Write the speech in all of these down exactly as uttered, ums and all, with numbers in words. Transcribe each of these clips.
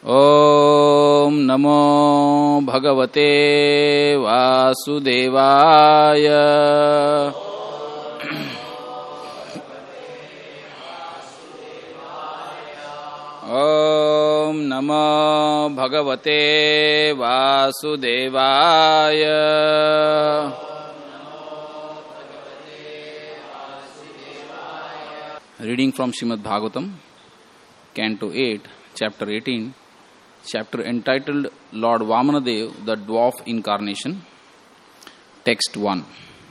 ओम नमो भगवते वासुदेवाय। ओम नमो भगवते वासुदेवाय। Reading from Srimad Bhagavatam, Canto eight, Chapter eighteen, chapter entitled Lord Vamanadev, the Dwarf Incarnation. Text one.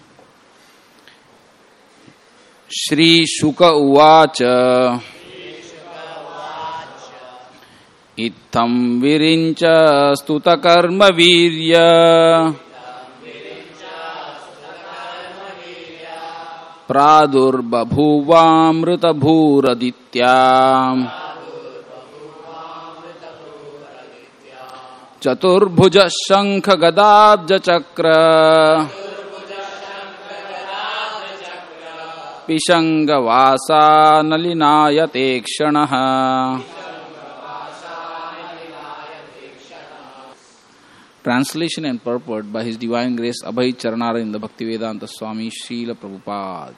Shri Shuka Uvacha Ittham Virincha Stuta Karma Virya Pradurbabhuvamrita Bhuraditya Chaturbhuja Shankha Gadabja Chakra Pishanga Vasa Nalinaya Tekshanaha. Translation and purport by His Divine Grace Abhay Charanara in the Bhaktivedanta Swami Srila Prabhupada.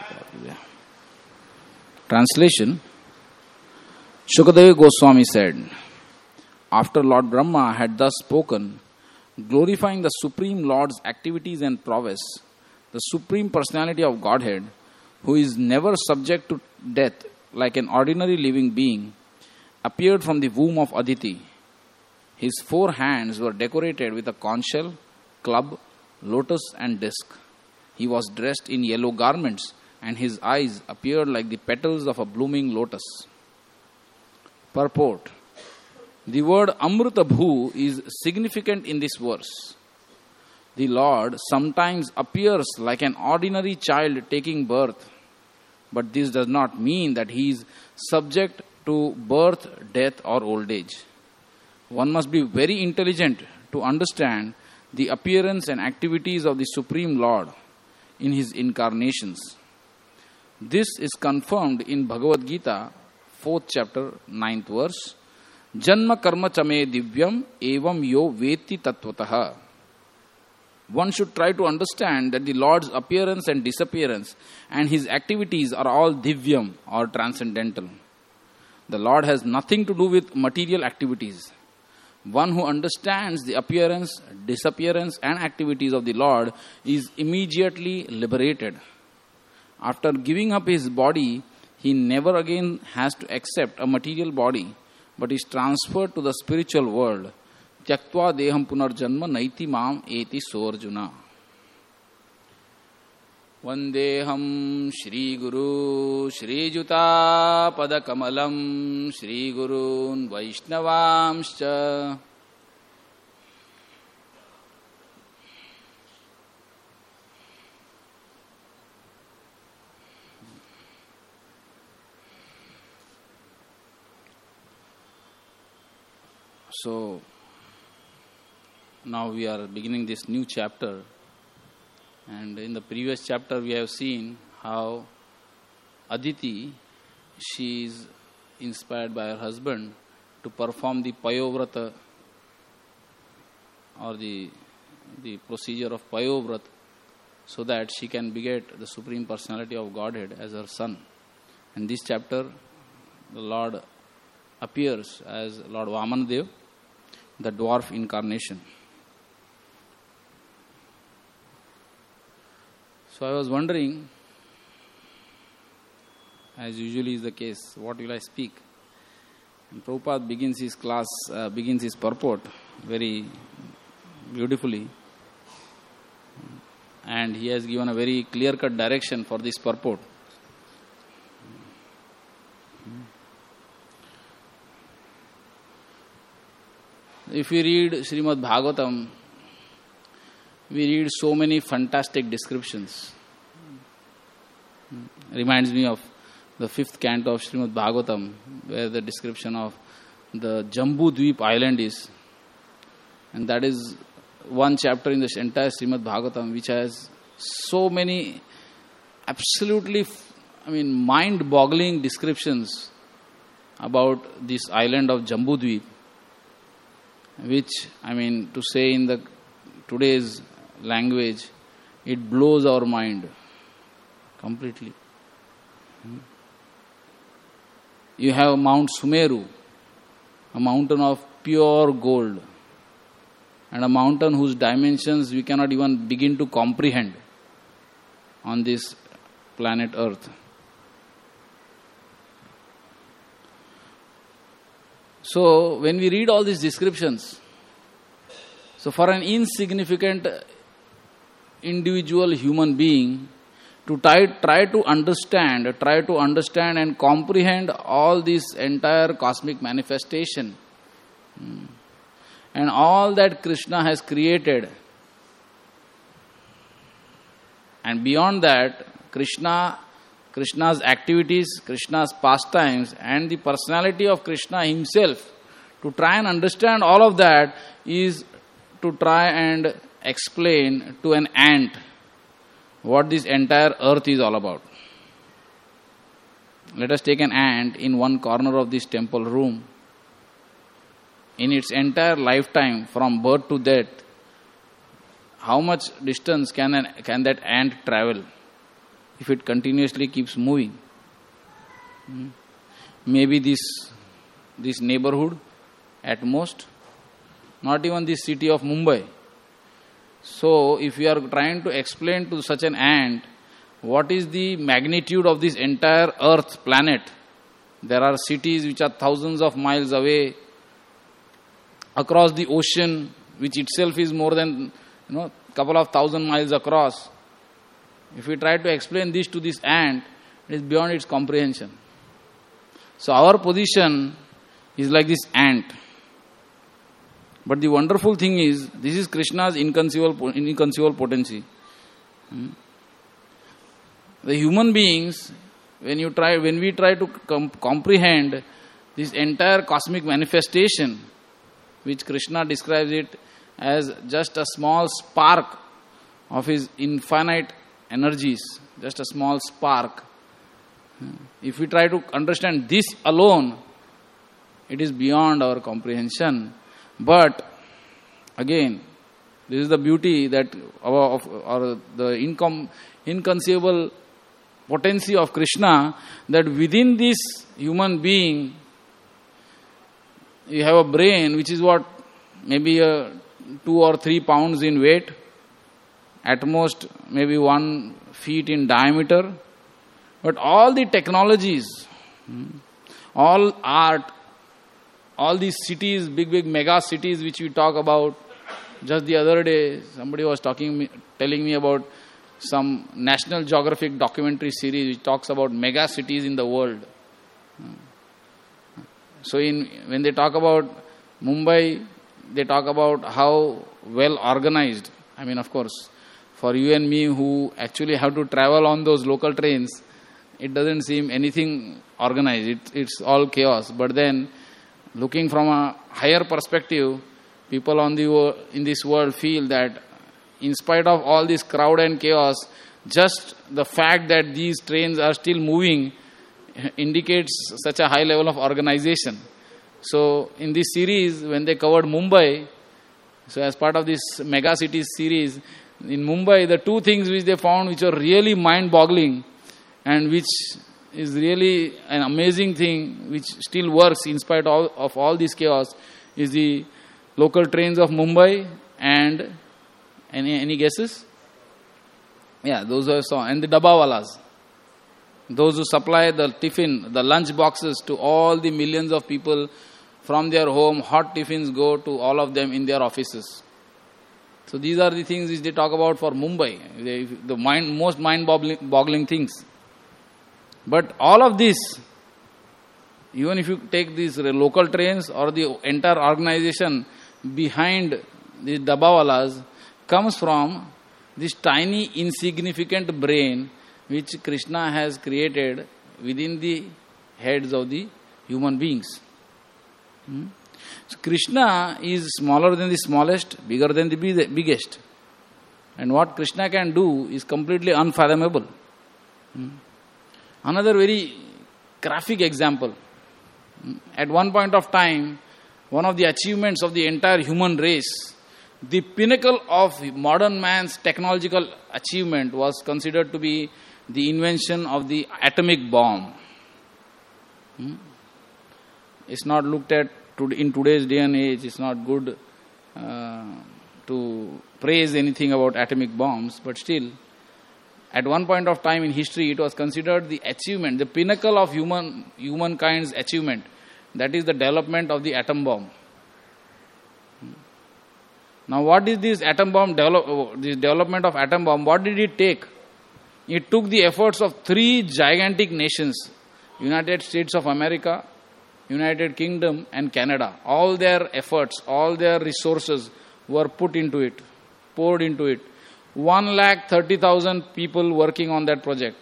Translation. Shukadeva Goswami said, after Lord Brahma had thus spoken, glorifying the Supreme Lord's activities and prowess, the Supreme Personality of Godhead, who is never subject to death like an ordinary living being, appeared from the womb of Aditi. His four hands were decorated with a conch shell, club, lotus and disc. He was dressed in yellow garments and his eyes appeared like the petals of a blooming lotus. Purport. The word Amrita Bhu is significant in this verse. The Lord sometimes appears like an ordinary child taking birth, but this does not mean that he is subject to birth, death or old age. One must be very intelligent to understand the appearance and activities of the Supreme Lord in His incarnations. This is confirmed in Bhagavad Gita, fourth chapter, ninth verse. Janma karma chame divyam evam yo veti tattvataha. One should try to understand that the Lord's appearance and disappearance and His activities are all divyam or transcendental. The Lord has nothing to do with material activities. One who understands the appearance, disappearance and activities of the Lord is immediately liberated. After giving up his body, he never again has to accept a material body, but is transferred to the spiritual world. Tyaktva deham punarjanma naiti mam eti sorjuna. Vandeham Shri Guru Shri Juta Padakamalam Shri Gurun Vaishnavamscha. So, now we are beginning this new chapter. And in the previous chapter we have seen how Aditi, she is inspired by her husband to perform the Payovrata or the, the procedure of Payovrat so that she can beget the Supreme Personality of Godhead as her son. In this chapter, the Lord appears as Lord Vamanadev, the dwarf incarnation. So I was wondering, as usually is the case, what will I speak? And Prabhupada begins his class, uh, begins his purport very beautifully. And he has given a very clear-cut direction for this purport. If we read Srimad Bhagavatam, we read so many fantastic descriptions. Reminds me of the fifth canto of Srimad Bhagavatam, where the description of the Jambu Dweep island is. And that is one chapter in this entire Srimad Bhagavatam which has so many absolutely, I mean, mind-boggling descriptions about this island of Jambu Dweep. which, I mean, to say in the today's language, it blows our mind completely. You have Mount Sumeru, a mountain of pure gold, and a mountain whose dimensions we cannot even begin to comprehend on this planet Earth. So, when we read all these descriptions, so for an insignificant individual human being to try, try to understand, try to understand and comprehend all this entire cosmic manifestation and all that Krishna has created, and beyond that, Krishna, Krishna's activities, Krishna's pastimes, and the personality of Krishna himself, to try and understand all of that is to try and explain to an ant what this entire earth is all about. Let us take an ant in one corner of this temple room. In its entire lifetime, from birth to death, how much distance can an, can that ant travel if it continuously keeps moving? Hmm. Maybe this this neighborhood at most, not even the city of Mumbai. So, if we are trying to explain to such an ant what is the magnitude of this entire earth planet, there are cities which are thousands of miles away, across the ocean, which itself is more than, you know, couple of thousand miles across. If we try to explain this to this ant, it is beyond its comprehension. So our position is like this ant. But the wonderful thing is, this is Krishna's inconceivable, inconceivable potency. Hmm. The human beings, when you try, when we try to com- comprehend this entire cosmic manifestation, which Krishna describes it as just a small spark of his infinite energies, just a small spark. If we try to understand this alone, it is beyond our comprehension. But again, this is the beauty that our, of, or the incom, inconceivable potency of Krishna, that within this human being, you have a brain which is what, maybe a two or three pounds in weight, at most maybe one feet in diameter. But all the technologies, all art, all these cities, big, big mega cities which we talk about. Just the other day, somebody was talking, me, telling me about some National Geographic documentary series which talks about mega cities in the world. So in when they talk about Mumbai, they talk about how well organized. I mean, of course, for you and me who actually have to travel on those local trains, it doesn't seem anything organized. It, it's all chaos. But then, looking from a higher perspective, people on the in this world feel that in spite of all this crowd and chaos, just the fact that these trains are still moving indicates such a high level of organization. So in this series, when they covered Mumbai, so as part of this mega cities series, in Mumbai, the two things which they found which are really mind-boggling and which is really an amazing thing which still works in spite of, of all this chaos is the local trains of Mumbai and any, any guesses? Yeah, those I saw. And the Dabbawalas. Those who supply the tiffin, the lunch boxes to all the millions of people from their home. Hot tiffins go to all of them in their offices. So these are the things which they talk about for Mumbai. They, the mind, most mind-boggling things. But all of this, even if you take these local trains or the entire organization behind the Dabbawalas, comes from this tiny insignificant brain which Krishna has created within the heads of the human beings. Hmm? So Krishna is smaller than the smallest, bigger than the biggest. And what Krishna can do is completely unfathomable. Hmm? Another very graphic example. At one point of time, one of the achievements of the entire human race, the pinnacle of modern man's technological achievement was considered to be the invention of the atomic bomb. Hmm? It's not looked at to, in today's day and age. It's not good uh, to praise anything about atomic bombs, but still, at one point of time in history, it was considered the achievement, the pinnacle of human humankind's achievement. That is the development of the atom bomb. Now, what is this atom bomb develop? This development of atom bomb? What did it take? It took the efforts of three gigantic nations: United States of America, United Kingdom, and Canada. All their efforts, all their resources were put into it, poured into it. One lakh thirty thousand people working on that project.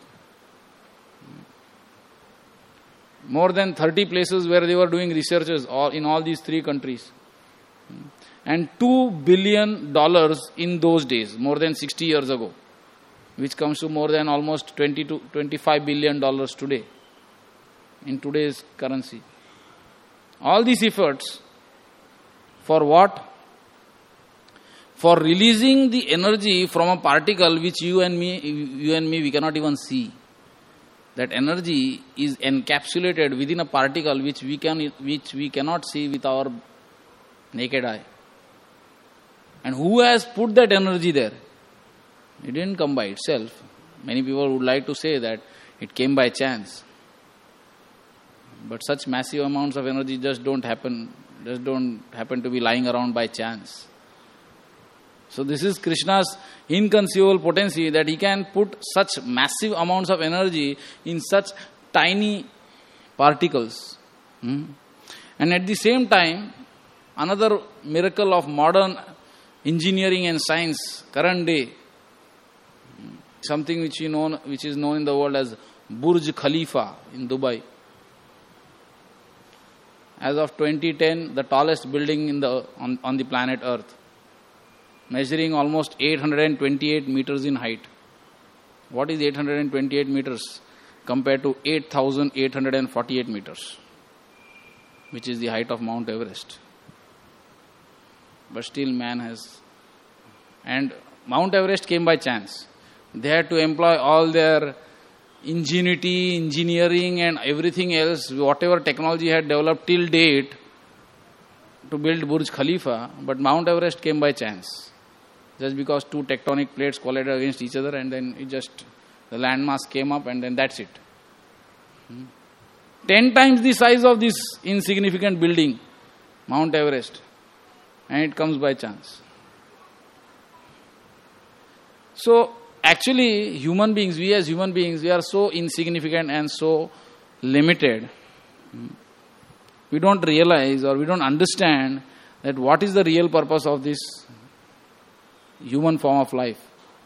More than thirty places where they were doing researches all in all these three countries. And two billion dollars in those days, more than sixty years ago, which comes to more than almost twenty to twenty-five billion dollars today, in today's currency. All these efforts, for what? For releasing the energy from a particle which you and me, you and me, we cannot even see. That energy is encapsulated within a particle which we can, which we cannot see with our naked eye. And who has put that energy there? It didn't come by itself. Many people would like to say that it came by chance. But such massive amounts of energy just don't happen, just don't happen to be lying around by chance. So this is Krishna's inconceivable potency, that he can put such massive amounts of energy in such tiny particles. Hmm? And at the same time, another miracle of modern engineering and science, current day, something which, you know, which is known in the world as Burj Khalifa in Dubai. As of twenty ten, the tallest building in the on, on the planet Earth, measuring almost eight hundred twenty-eight meters in height. What is eight hundred twenty-eight meters compared to eight thousand eight hundred forty-eight meters, which is the height of Mount Everest? But still man has... And Mount Everest came by chance. They had to employ all their ingenuity, engineering and everything else, whatever technology had developed till date to build Burj Khalifa, but Mount Everest came by chance. Just because two tectonic plates collided against each other and then it just, the landmass came up and then that's it. Hmm. Ten times the size of this insignificant building, Mount Everest, and it comes by chance. So, actually, human beings, we as human beings, we are so insignificant and so limited. We don't realize or we don't understand that what is the real purpose of this human form of life.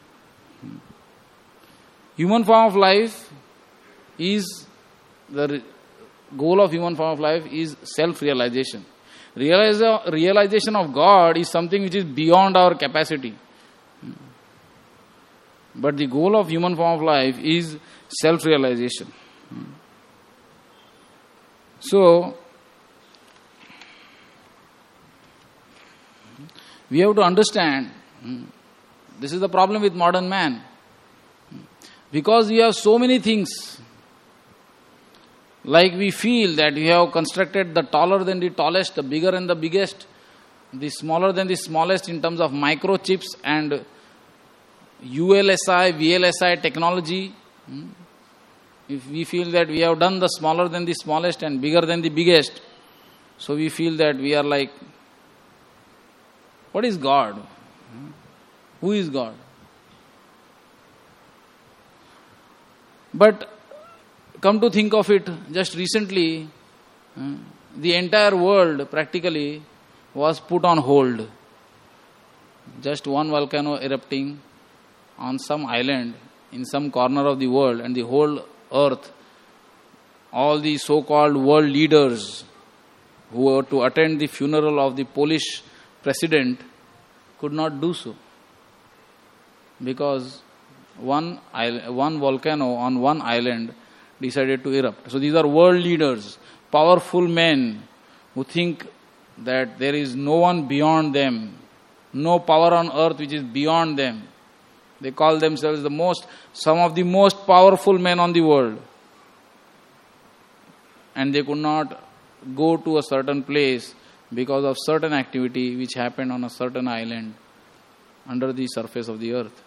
Human form of life is, the goal of human form of life is self-realization. Realize, realization of God is something which is beyond our capacity. But the goal of human form of life is self-realization. So, we have to understand, this is the problem with modern man. Because we have so many things, like we feel that we have constructed the taller than the tallest, the bigger than the biggest, the smaller than the smallest in terms of microchips and U L S I, V L S I technology. If we feel that we have done the smaller than the smallest and bigger than the biggest, so we feel that we are like, what is God? Who is God? But come to think of it, just recently, the entire world practically was put on hold. Just one volcano erupting on some island in some corner of the world, and the whole earth, all the so-called world leaders who were to attend the funeral of the Polish president could not do so. Because one, one volcano on one island decided to erupt. So these are world leaders, powerful men who think that there is no one beyond them, no power on earth which is beyond them. They call themselves the most, some of the most powerful men on the world. And they could not go to a certain place because of certain activity which happened on a certain island under the surface of the earth.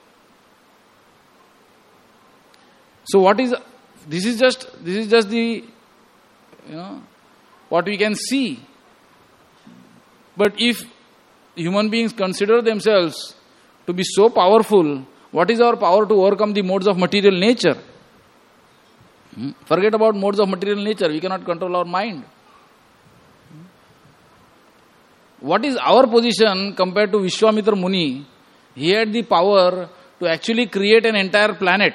So what is, this is just, this is just the, you know, what we can see. But if human beings consider themselves to be so powerful, what is our power to overcome the modes of material nature? Hmm? Forget about modes of material nature. We cannot control our mind. What is our position compared to Vishwamitra Muni? He had the power to actually create an entire planet.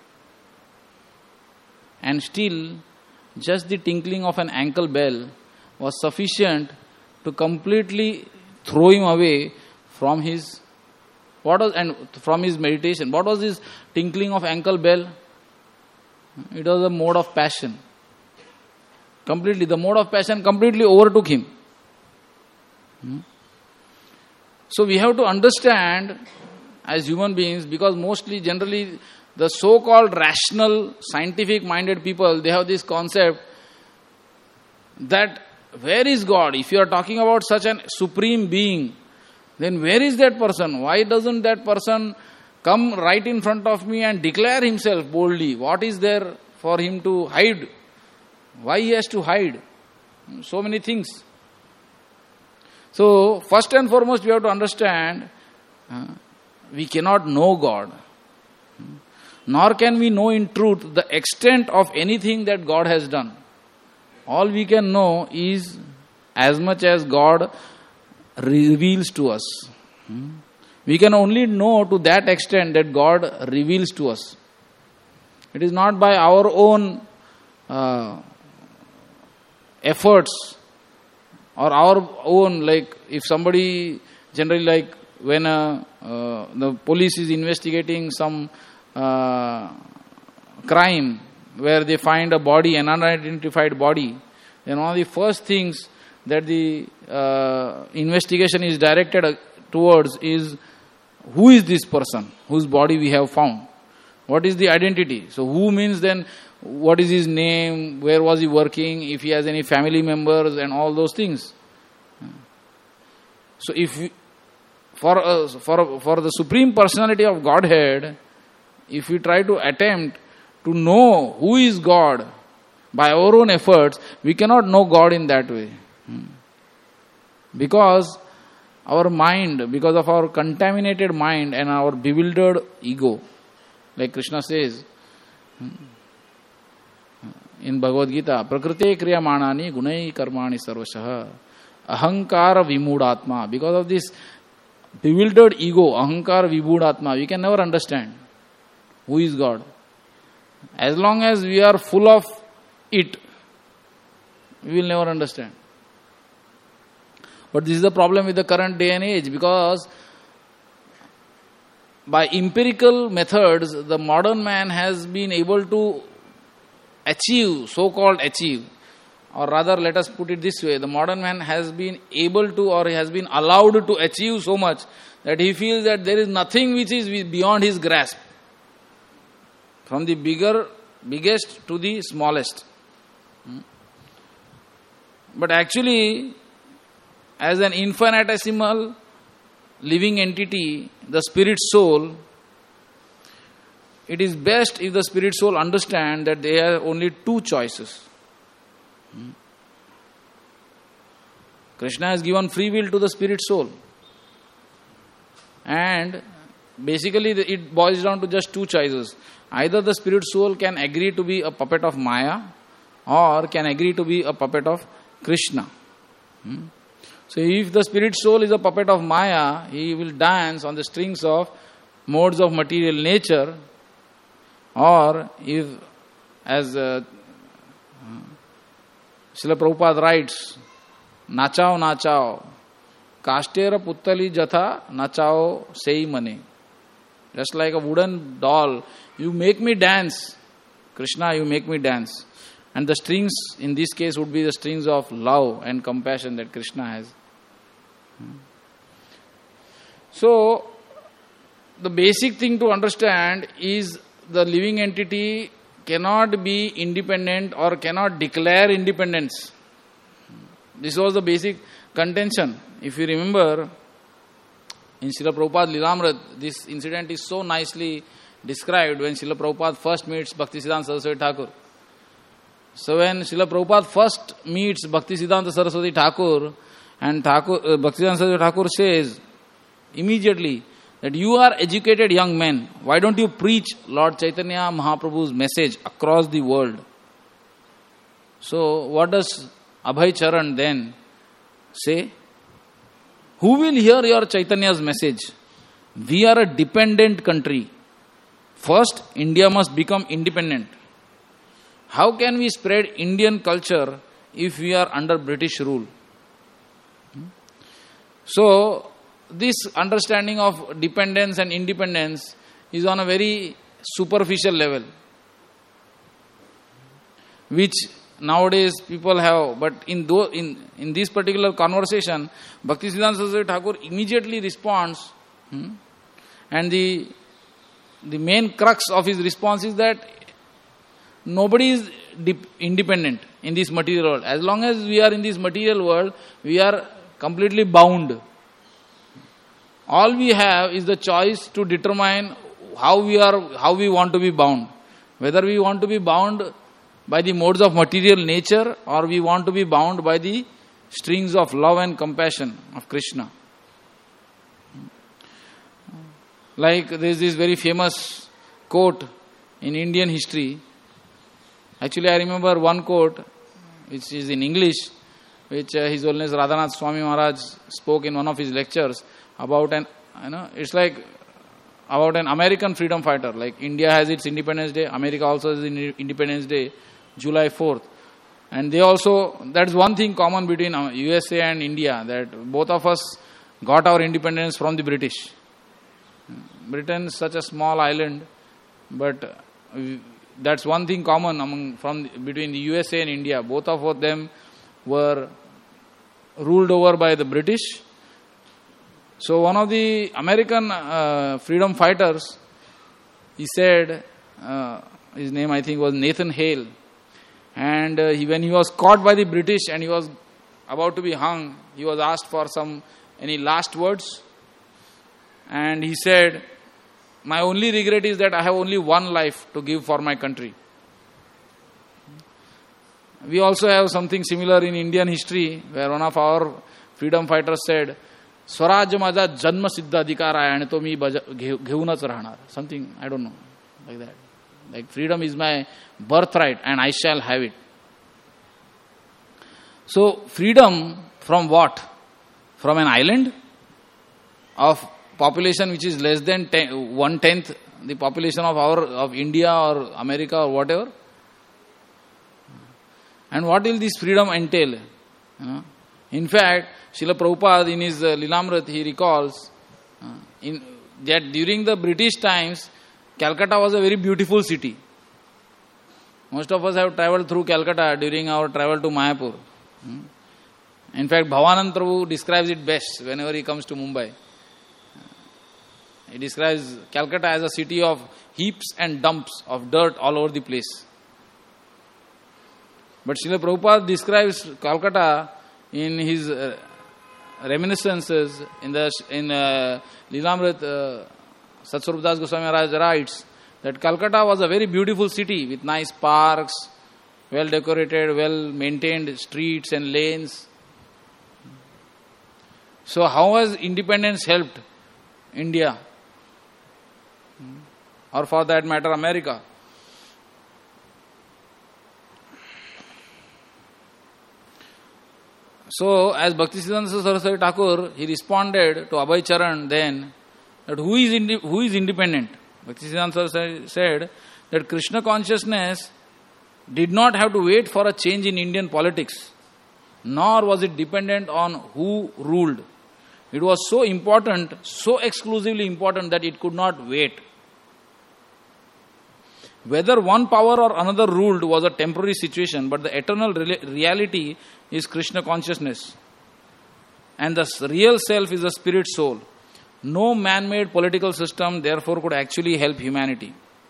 And still, just the tinkling of an ankle bell was sufficient to completely throw him away from his what was and from his meditation. What was this tinkling of ankle bell? It was a mode of passion. Completely, the mode of passion completely overtook him. Hmm? So we have to understand as human beings, because mostly, generally, the so-called rational, scientific-minded people, they have this concept that where is God? If you are talking about such an supreme being, then where is that person? Why doesn't that person come right in front of me and declare himself boldly? What is there for him to hide? Why he has to hide? So many things. So, first and foremost, we have to understand, uh, we cannot know God. Nor can we know in truth the extent of anything that God has done. All we can know is as much as God reveals to us. We can only know to that extent that God reveals to us. It is not by our own uh, efforts or our own, like if somebody, generally like when a, uh, the police is investigating some uh, crime where they find a body, an unidentified body, then one of the first things that the uh, investigation is directed towards is who is this person whose body we have found? What is the identity? So who means then what is his name, where was he working, if he has any family members and all those things. So if we, for, uh, for, for the Supreme Personality of Godhead, if we try to attempt to know who is God by our own efforts, we cannot know God in that way. Because our mind, because of our contaminated mind and our bewildered ego, like Krishna says in Bhagavad Gita, Prakrite kriyamanani gunai karmani sarvashaha ahankara vimudatma. Because of this bewildered ego, ahankara vimudatma, we can never understand who is God. As long as we are full of it, we will never understand. But this is the problem with the current day and age, because by empirical methods, the modern man has been able to achieve, so-called achieve, or rather let us put it this way, the modern man has been able to or has been allowed to achieve so much that he feels that there is nothing which is beyond his grasp. From the bigger, biggest to the smallest. But actually, as an infinitesimal living entity, the spirit soul, it is best if the spirit soul understand that there are only two choices. Krishna has given free will to the spirit soul. And basically it boils down to just two choices. Either the spirit soul can agree to be a puppet of Maya or can agree to be a puppet of Krishna. Hmm? So if the spirit soul is a puppet of Maya, he will dance on the strings of modes of material nature. Or if, as uh, Srila Prabhupada writes, Nachao nachao, Kashtera puttali jatha, nachao sei mane. Just like a wooden doll, you make me dance. Krishna, you make me dance. And the strings in this case would be the strings of love and compassion that Krishna has So, the basic thing to understand is the living entity cannot be independent or cannot declare independence. This was the basic contention. If you remember, in Srila Prabhupada Lilamrit, this incident is so nicely described when Srila Prabhupada first meets Bhaktisiddhanta Saraswati Thakur. So when Srila Prabhupada first meets Bhaktisiddhanta Saraswati Thakur, and Thakur, uh, Bhaktisiddhanta Saraswati Thakur says immediately that you are educated young men, why don't you preach Lord Chaitanya Mahaprabhu's message across the world? So what does Abhay Charan then say? Who will hear your Chaitanya's message? We are a dependent country. First, India must become independent. How can we spread Indian culture if we are under British rule? So, this understanding of dependence and independence is on a very superficial level, which nowadays people have. But in though, in, in this particular conversation, Bhaktisiddhanta Saraswati Thakur immediately responds, hmm, and the the main crux of his response is that nobody is dip- independent in this material world. As long as we are in this material world, we are completely bound. All we have is the choice to determine how we are, how we want to be bound. Whether we want to be bound by the modes of material nature or we want to be bound by the strings of love and compassion of Krishna. Like there is this very famous quote in Indian history. Actually, I remember one quote which is in English, which uh, His Holiness Radhanath Swami Maharaj spoke in one of his lectures about an, you know, it's like about an American freedom fighter. Like India has its Independence Day, America also has its Independence Day, July fourth. And they also, that's one thing common between U S A and India, that both of us got our independence from the British. Britain is such a small island, but that's one thing common among from between the U S A and India. Both of them were ruled over by the British. So one of the American uh, freedom fighters, he said, uh, his name I think was Nathan Hale, and uh, he, when he was caught by the British and he was about to be hung, he was asked for some any last words, and he said, my only regret is that I have only one life to give for my country. We also have something similar in Indian history, where one of our freedom fighters said, Swaraj माझा जन्म सिद्ध अधिकार आहे आणि तो मी घेऊनच राहणार. Something, I don't know, like that. Like freedom is my birthright and I shall have it. So freedom from what? From an island of population which is less than ten, one tenth the population of our of India or America or whatever. And what will this freedom entail? You know? In fact, Srila Prabhupada in his uh, Lilamrit, he recalls uh, in, that during the British times, Calcutta was a very beautiful city. Most of us have travelled through Calcutta during our travel to Mayapur. Hmm? In fact, Bhavanand Prabhu describes it best whenever he comes to Mumbai. He describes Calcutta as a city of heaps and dumps of dirt all over the place. But Srila Prabhupada describes Calcutta in his uh, reminiscences in the in uh, Lilamrit. Uh, Satswarup Das Goswami Maharaj writes that Calcutta was a very beautiful city with nice parks, well decorated, well maintained streets and lanes. So how has independence helped India? Or for that matter, America? So, as Bhaktisiddhanta Saraswati Thakur, he responded to Abhay Charan then, that who is indi- who is independent? Bhaktisiddhanta Saraswati said that Krishna consciousness did not have to wait for a change in Indian politics, nor was it dependent on who ruled. It was so important, so exclusively important that it could not wait. Whether one power or another ruled was a temporary situation, but the eternal re- reality is Krishna consciousness. and the real self is the spirit soul. No man-made political system therefore could actually help humanity.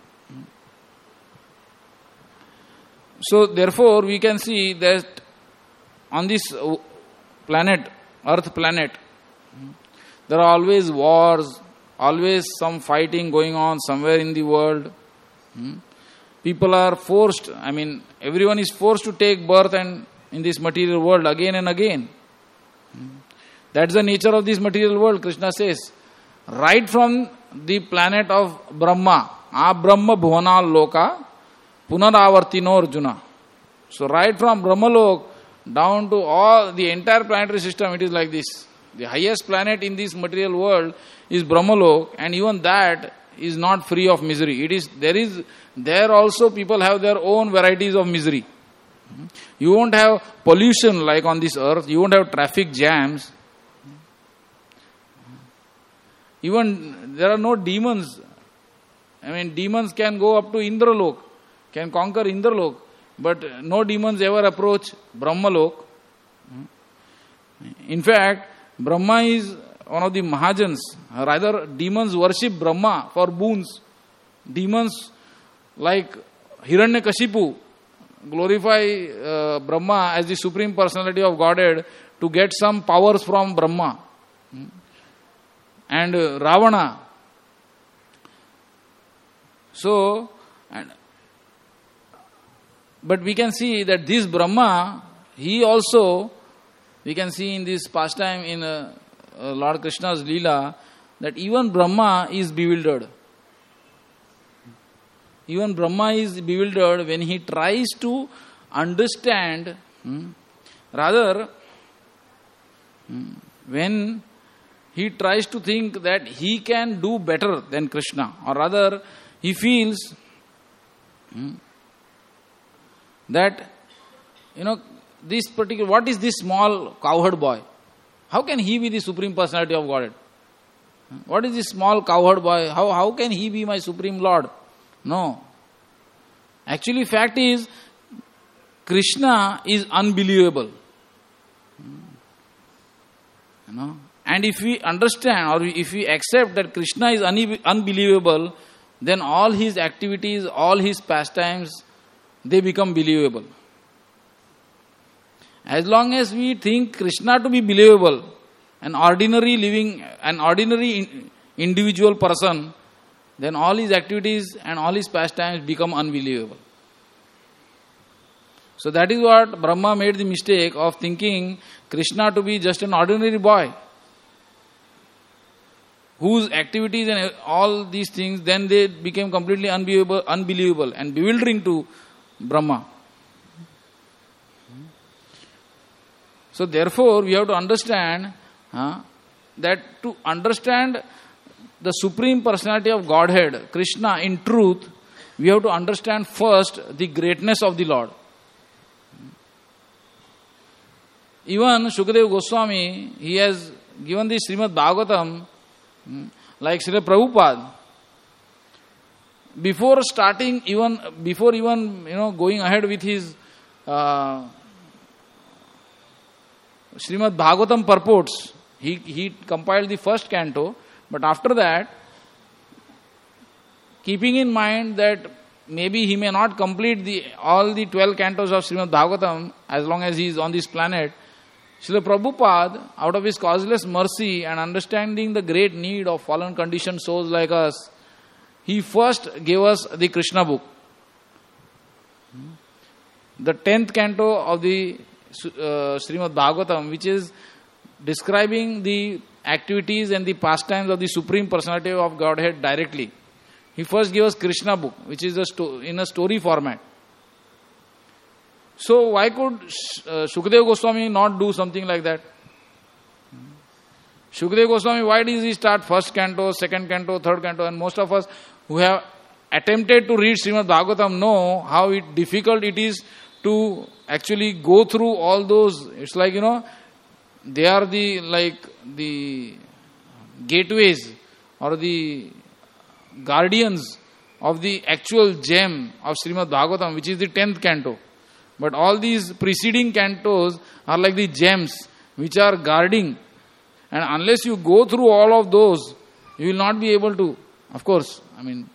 So therefore we can see that on this planet, Earth planet, there are always wars, always some fighting going on somewhere in the world. People are forced, I mean, everyone is forced to take birth and in this material world again and again. That's the nature of this material world, Krishna says. Right from the planet of Brahma, A Brahma Bhuvana Loka, Punaravartino Arjuna. So right from Brahmalok down to all the entire planetary system, it is like this. The highest planet in this material world is Brahmalok, and even that is not free of misery. It is there is there also people have their own varieties of misery. You won't have pollution like on this earth. You won't have traffic jams. Even there are no demons. I mean, demons can go up to Indralok, can conquer Indralok, but no demons ever approach Brahmalok. In fact, Brahma is one of the Mahajans. Rather, demons worship Brahma for boons. Demons like Hiranyakashipu glorify uh, Brahma as the Supreme Personality of Godhead to get some powers from Brahma. And uh, Ravana. So, and, but we can see that this Brahma, he also, we can see in this pastime in uh, uh, Lord Krishna's Leela, that even Brahma is bewildered. Even Brahma is bewildered when he tries to understand, hmm, rather, hmm, when he tries to think that he can do better than Krishna, or rather, he feels hmm, that, you know, this particular, what is this small cowherd boy? How can he be the Supreme Personality of Godhead? What is this small cowherd boy? How, how can he be my Supreme Lord? No. Actually, fact is, Krishna is unbelievable. You know? And if we understand or if we accept that Krishna is un- unbelievable, then all his activities, all his pastimes, they become believable. As long as we think Krishna to be believable, an ordinary living, an ordinary in, individual person, then all his activities and all his pastimes become unbelievable. So that is what Brahma made the mistake of thinking Krishna to be just an ordinary boy, whose activities and all these things, then they became completely unbelievable, unbelievable and bewildering to Brahma. So therefore, we have to understand uh, that to understand the Supreme Personality of Godhead, Krishna, in truth, we have to understand first the greatness of the Lord. Even Shukadeva Goswami, he has given the Srimad Bhagavatam, like Srila Prabhupada. Before starting, even before even you know going ahead with his uh, Srimad Bhagavatam purports, he he compiled the first canto. But after that, keeping in mind that maybe he may not complete the all the twelve cantos of Srimad Bhagavatam as long as he is on this planet, Srila Prabhupada, out of his causeless mercy and understanding the great need of fallen conditioned souls like us, he first gave us the Krishna book. The tenth canto of the uh, Srimad Bhagavatam, which is describing the activities and the pastimes of the Supreme Personality of Godhead directly. He first gave us Krishna book, which is a sto- in a story format. So why could uh, Shukadeva Goswami not do something like that? Shukadeva Goswami, why does he start first canto, second canto, third canto? And most of us who have attempted to read Srimad Bhagavatam know how it, difficult it is to actually go through all those. It's like, you know, they are the like the gateways or the guardians of the actual gem of Srimad Bhagavatam, which is the tenth canto. But all these preceding cantos are like the gems which are guarding And unless you go through all of those, you will not be able to. Of course, I mean,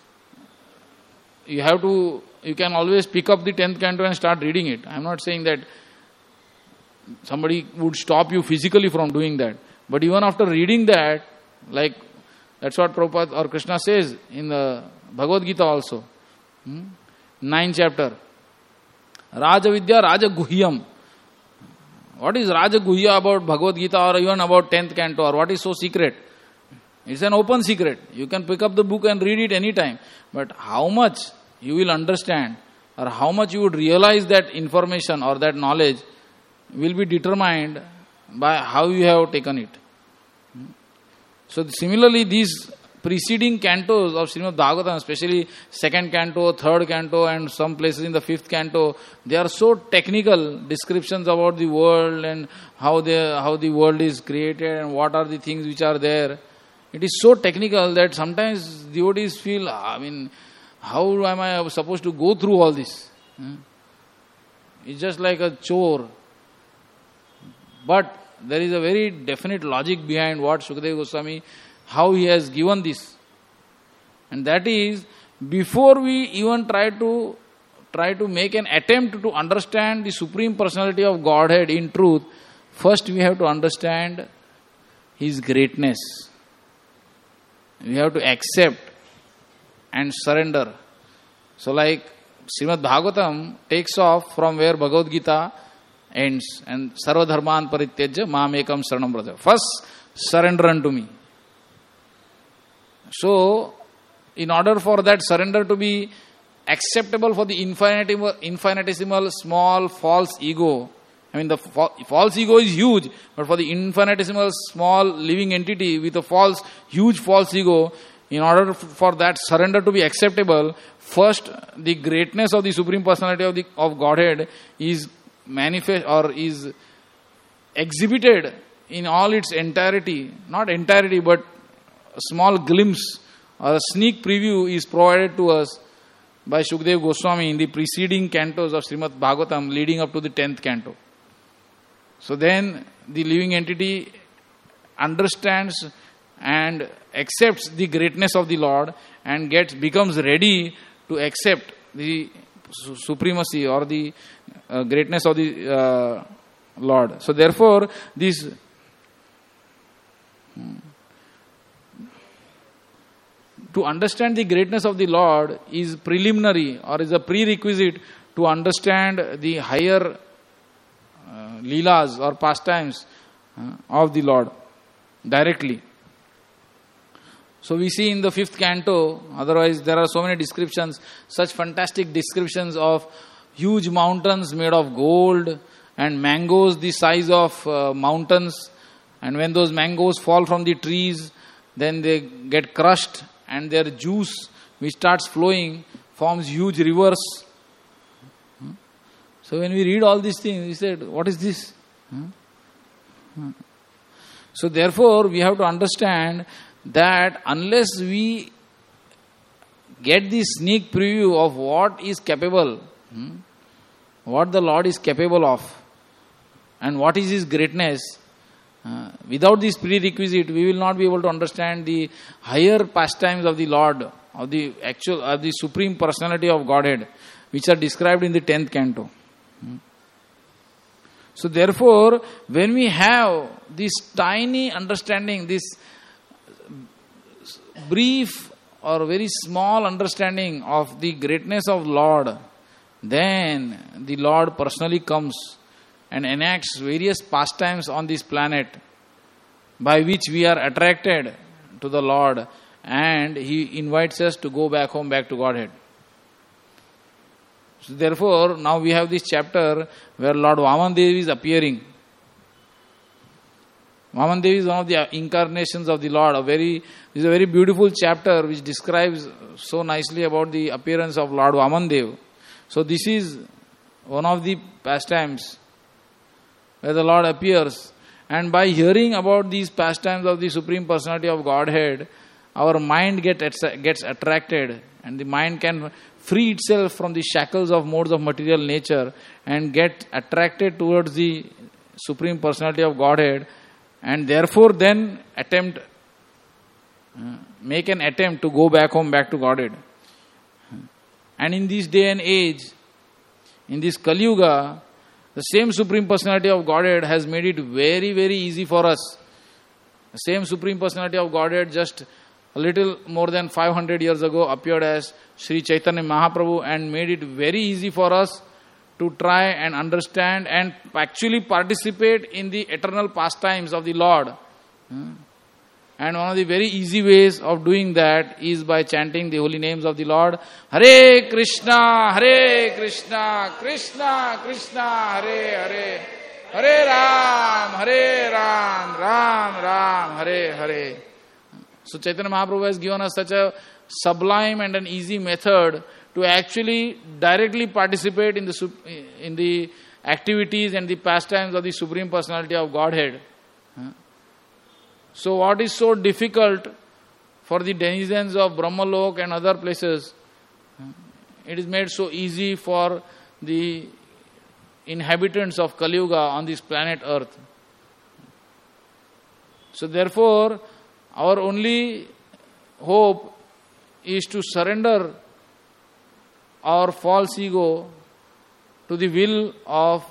you have to, you can always pick up the tenth canto and start reading it. I am not saying that somebody would stop you physically from doing that. But even after reading that, like, that's what Prabhupada or Krishna says in the Bhagavad Gita also. Hmm? Ninth chapter. Raja Vidya Raja Guhyam. What is Raja Guhya about Bhagavad Gita or even about tenth canto, or what is so secret? It's an open secret. You can pick up the book and read it anytime. But how much you will understand or how much you would realize that information or that knowledge will be determined by how you have taken it. So similarly, these preceding cantos of Srimad Bhagavatam, especially second canto, third canto, and some places in the fifth canto, they are so technical descriptions about the world and how they, how the world is created and what are the things which are there. It is so technical that sometimes devotees feel, I mean, how am I supposed to go through all this? It's just like a chore. But there is a very definite logic behind what Shukadeva Goswami, how he has given this. And that is, before we even try to try to make an attempt to understand the Supreme Personality of Godhead in truth, first we have to understand His greatness. We have to accept and surrender. So like Srimad Bhagavatam takes off from where Bhagavad Gita ends, and Sarva Dharman Parityajya Mam Ekam Saranam Vraja. First, surrender unto me. So, in order for that surrender to be acceptable for the infinitesimal, infinitesimal small false ego, I mean the fa- false ego is huge, but for the infinitesimal small living entity with a false, huge false ego, in order for that surrender to be acceptable, first the greatness of the Supreme Personality of the of Godhead is manifest or is exhibited in all its entirety. Not entirety, but a small glimpse or a sneak preview is provided to us by Shukadeva Goswami in the preceding cantos of Srimad Bhagavatam leading up to the tenth canto. So then the living entity understands and accepts the greatness of the Lord and gets becomes ready to accept the supremacy or the uh, greatness of the uh, Lord. So therefore, this to understand the greatness of the Lord is preliminary or is a prerequisite to understand the higher uh, leelas or pastimes uh, of the Lord directly. So we see in the fifth canto, otherwise there are so many descriptions, such fantastic descriptions of huge mountains made of gold and mangoes the size of uh, mountains, and when those mangoes fall from the trees, then they get crushed and their juice which starts flowing forms huge rivers. So when we read all these things, we said, what is this? So therefore we have to understand that unless we get the sneak preview of what is capable, hmm, what the Lord is capable of, and what is His greatness, uh, without this prerequisite, we will not be able to understand the higher pastimes of the Lord, of the actual, of the Supreme Personality of Godhead, which are described in the tenth canto. Hmm. So therefore, when we have this tiny understanding, this brief or very small understanding of the greatness of Lord, then the Lord personally comes and enacts various pastimes on this planet by which we are attracted to the Lord, and He invites us to go back home, back to Godhead. So therefore, now we have this chapter where Lord Vamandev is appearing. Vamandev is one of the incarnations of the Lord. A very, this is a very beautiful chapter which describes so nicely about the appearance of Lord Vamandev. So this is one of the pastimes where the Lord appears. And by hearing about these pastimes of the Supreme Personality of Godhead, our mind get, gets attracted, and the mind can free itself from the shackles of modes of material nature and get attracted towards the Supreme Personality of Godhead, and therefore then attempt, uh, make an attempt to go back home, back to Godhead. And in this day and age, in this Kali Yuga, the same Supreme Personality of Godhead has made it very, very easy for us. The same Supreme Personality of Godhead just a little more than five hundred years ago appeared as Sri Chaitanya Mahaprabhu and made it very easy for us to try and understand and actually participate in the eternal pastimes of the Lord. And one of the very easy ways of doing that is by chanting the holy names of the Lord. Hare Krishna, Hare Krishna, Krishna Krishna, Hare Hare, Hare Ram, Hare Ram, Ram Ram, Hare Hare. So Chaitanya Mahaprabhu has given us such a sublime and an easy method to actually directly participate in the in the activities and the pastimes of the Supreme Personality of Godhead. So what is so difficult for the denizens of Brahmalok and other places, it is made so easy for the inhabitants of Kali Yuga on this planet Earth. So therefore, our only hope is to surrender our false ego to the will of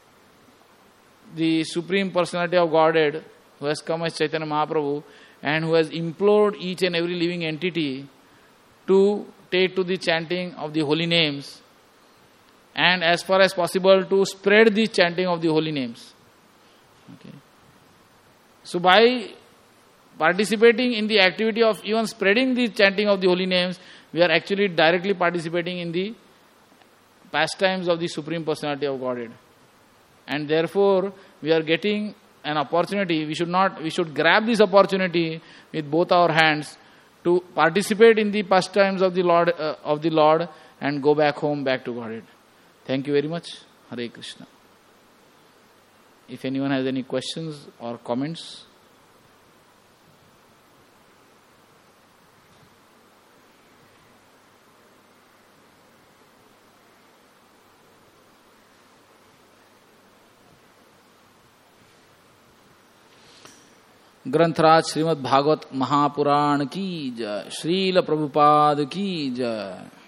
the Supreme Personality of Godhead, who has come as Chaitanya Mahaprabhu and who has implored each and every living entity to take to the chanting of the holy names, and as far as possible to spread the chanting of the holy names. Okay. So by participating in the activity of even spreading the chanting of the holy names, we are actually directly participating in the pastimes of the Supreme Personality of Godhead. And therefore, we are getting an opportunity. We should not, we should grab this opportunity with both our hands to participate in the pastimes of the Lord, uh, of the Lord, and go back home, back to Godhead. Thank you very much. Hare Krishna. If anyone has any questions or comments. ग्रंथराज Shrimad Bhagavat Mahapuran की जय, श्रील प्रभुपाद की जय।